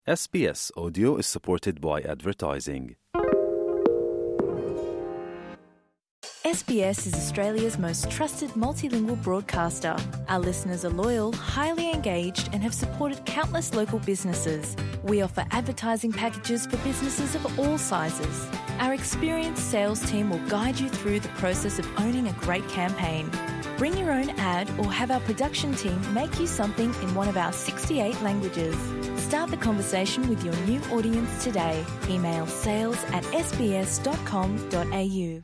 SBS Audio is supported by advertising. SBS is Australia's most trusted multilingual broadcaster. Our listeners are loyal, highly engaged and have supported countless local businesses. We offer advertising packages for businesses of all sizes. Our experienced sales team will guide you through the process of owning a great campaign. Bring your own ad or have our production team make you something in one of our 68 languages. Start the conversation with your new audience today. Email sales@sbs.com.au.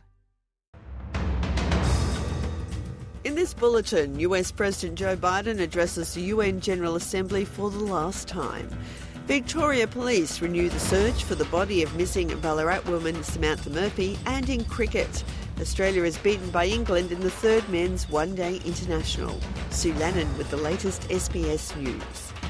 In this bulletin, US President Joe Biden addresses the UN General Assembly for the last time. Victoria Police renew the search for the body of missing Ballarat woman Samantha Murphy, and in cricket, Australia is beaten by England in the third men's one-day international. Sue Lannon with the latest SBS News.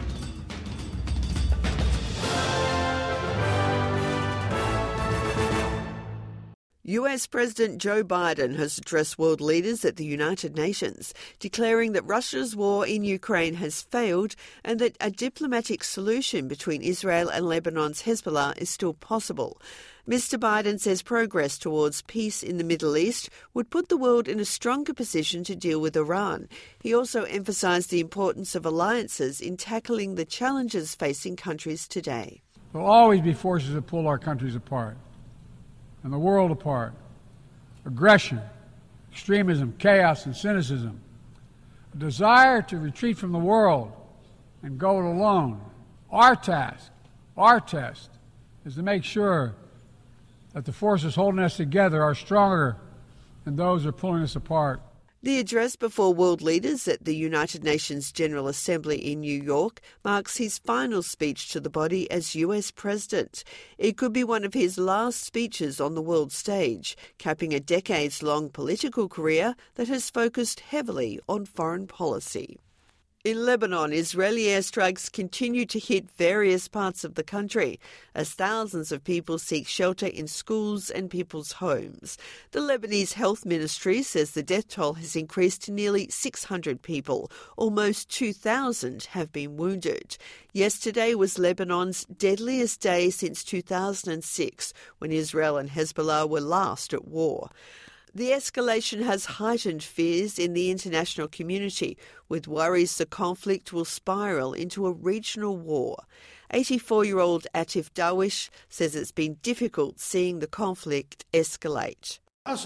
US President Joe Biden has addressed world leaders at the United Nations, declaring that Russia's war in Ukraine has failed and that a diplomatic solution between Israel and Lebanon's Hezbollah is still possible. Mr. Biden says progress towards peace in the Middle East would put the world in a stronger position to deal with Iran. He also emphasised the importance of alliances in tackling the challenges facing countries today. There will always be forces that pull our countries apart and the world apart. Aggression, extremism, chaos, and cynicism. A desire to retreat from the world and go it alone. Our task, our test, is to make sure that the forces holding us together are stronger than those who are pulling us apart. The address before world leaders at the United Nations General Assembly in New York marks his final speech to the body as US President. It could be one of his last speeches on the world stage, capping a decades-long political career that has focused heavily on foreign policy. In Lebanon, Israeli airstrikes continue to hit various parts of the country as thousands of people seek shelter in schools and people's homes. The Lebanese Health Ministry says the death toll has increased to nearly 600 people. Almost 2,000 have been wounded. Yesterday was Lebanon's deadliest day since 2006, when Israel and Hezbollah were last at war. The escalation has heightened fears in the international community, with worries the conflict will spiral into a regional war. 84-year-old Atif Darwish says it's been difficult seeing the conflict escalate.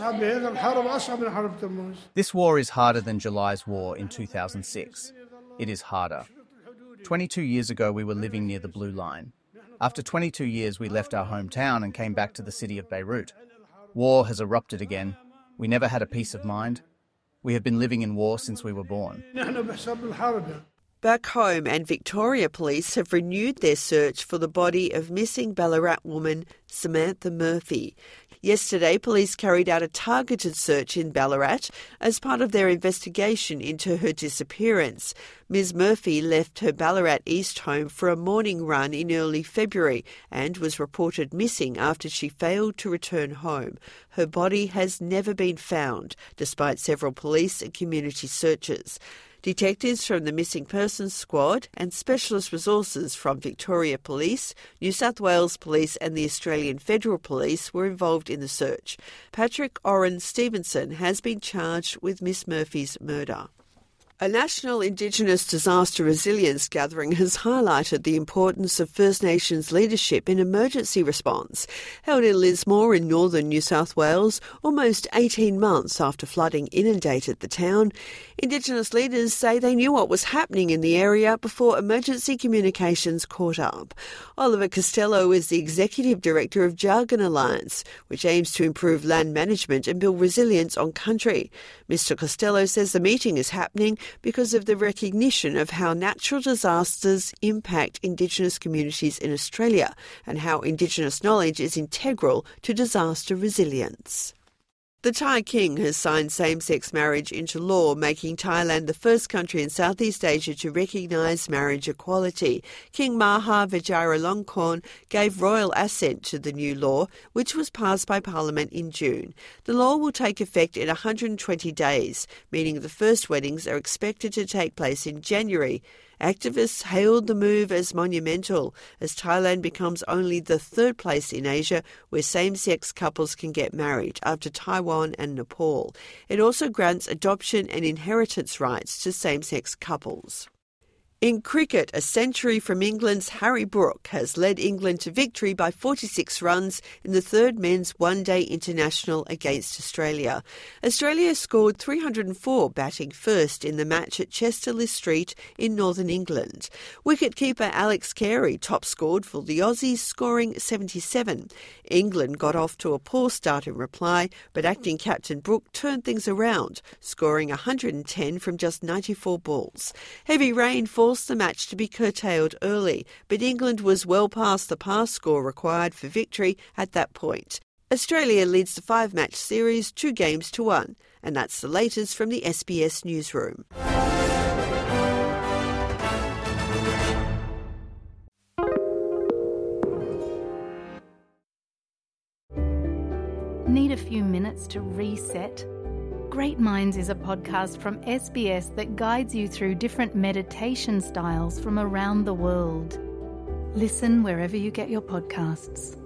This war is harder than July's war in 2006. It is harder. 22 years ago, we were living near the Blue Line. After 22 years, we left our hometown and came back to the city of Beirut. War has erupted again. We never had a peace of mind. We have been living in war since we were born. Back home, and Victoria Police have renewed their search for the body of missing Ballarat woman Samantha Murphy. Yesterday, police carried out a targeted search in Ballarat as part of their investigation into her disappearance. Ms. Murphy left her Ballarat East home for a morning run in early February and was reported missing after she failed to return home. Her body has never been found, despite several police and community searches. Detectives from the Missing Persons Squad and specialist resources from Victoria Police, New South Wales Police and the Australian Federal Police were involved in the search. Patrick Oren Stevenson has been charged with Miss Murphy's murder. A national Indigenous disaster resilience gathering has highlighted the importance of First Nations leadership in emergency response. Held in Lismore in northern New South Wales, almost 18 months after flooding inundated the town, Indigenous leaders say they knew what was happening in the area before emergency communications caught up. Oliver Costello is the Executive Director of Jargon Alliance, which aims to improve land management and build resilience on country. Mr Costello says the meeting is happening because of the recognition of how natural disasters impact Indigenous communities in Australia and how Indigenous knowledge is integral to disaster resilience. The Thai king has signed same-sex marriage into law, making Thailand the first country in Southeast Asia to recognise marriage equality. King Maha Vajiralongkorn gave royal assent to the new law, which was passed by Parliament in June. The law will take effect in 120 days, meaning the first weddings are expected to take place in January. Activists hailed the move as monumental, as Thailand becomes only the third place in Asia where same-sex couples can get married, after Taiwan and Nepal. It also grants adoption and inheritance rights to same-sex couples. In cricket, a century from England's Harry Brook has led England to victory by 46 runs in the third men's one-day international against Australia. Australia scored 304 batting first in the match at Chester-le Street in northern England. Wicketkeeper Alex Carey top-scored for the Aussies, scoring 77. England got off to a poor start in reply, but acting captain Brook turned things around, scoring 110 from just 94 balls. Heavy rain forced the match to be curtailed early, but England was well past the pass score required for victory at that point. Australia leads the 5-match series 2-1, and that's the latest from the SBS newsroom. Need a few minutes to reset? Great Minds is a podcast from SBS that guides you through different meditation styles from around the world. Listen wherever you get your podcasts.